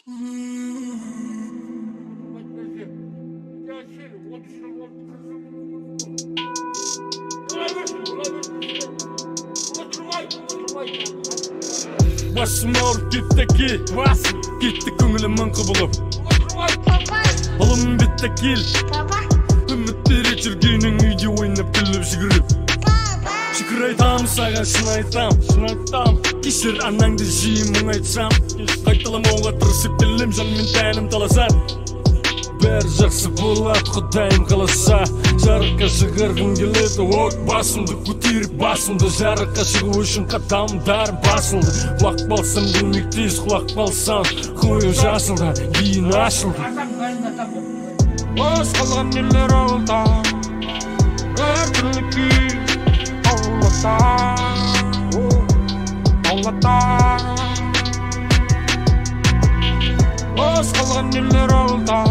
Başım ağrıp gitteki Gitti köngülüm mınkı bulup Oğlum bittekil Ümitleri çürgünün uydu oynap gülüp şıkırıp Şıkır aytam sağa şını aytam Kişir anangdı jiyim aytsam Qaytalam oğa tırısıp dilim jan min tәнім таlasam Бәр жақсы болады құдайым қаласа Жарыққа шығарғым келеді от басымды көтеріп басымды жарыққа шығу үшін қадамдарым басылды Құлақ балсам білмек тез құлақ балсам көңілім жасылды кейін ашылды Бос қалған нелер ауылда әртүрлі күй аулада Бос қалған нелер ауылда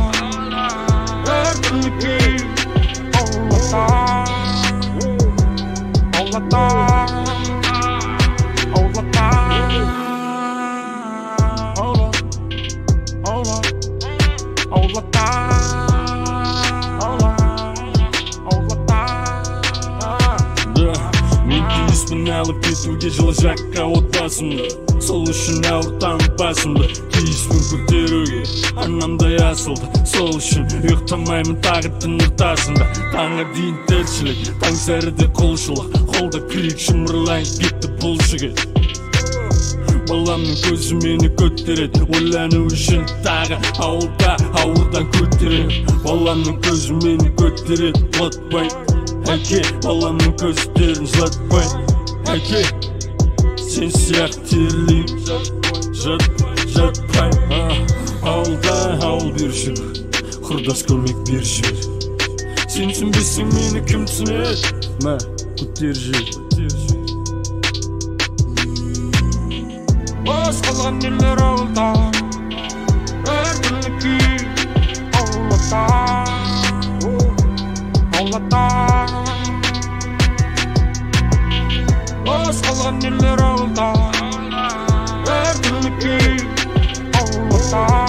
Алып кетуге жылы жаққа отбасымды Сол үшін ауыртам басымды Тиіспін көтеруге анамдай асылды Сол үшін ұйықтамаймын тағы түн ортасында Таңға дейін тіршілік, таң сәріде құлшылық Қолда крик шымырлайын кетті бұл жігіт Баламның көзі мені көтереді Ойлану үшін тағы ауылда ауырдан көтереді Баламның көзі мені көтереді Ұлатпай, әке, баламның көздерін жылатпай Әке, сен сияқты терлейіп жатпай Ауылда ауыл берші құрдас көмек берші Сен түсінбесең мені кім түсінеді Мә, көтер жер Бос қалған нелер ауылда әртүрлі күй аулада Бос қалған нелер ауылда әртүрлі күй аулада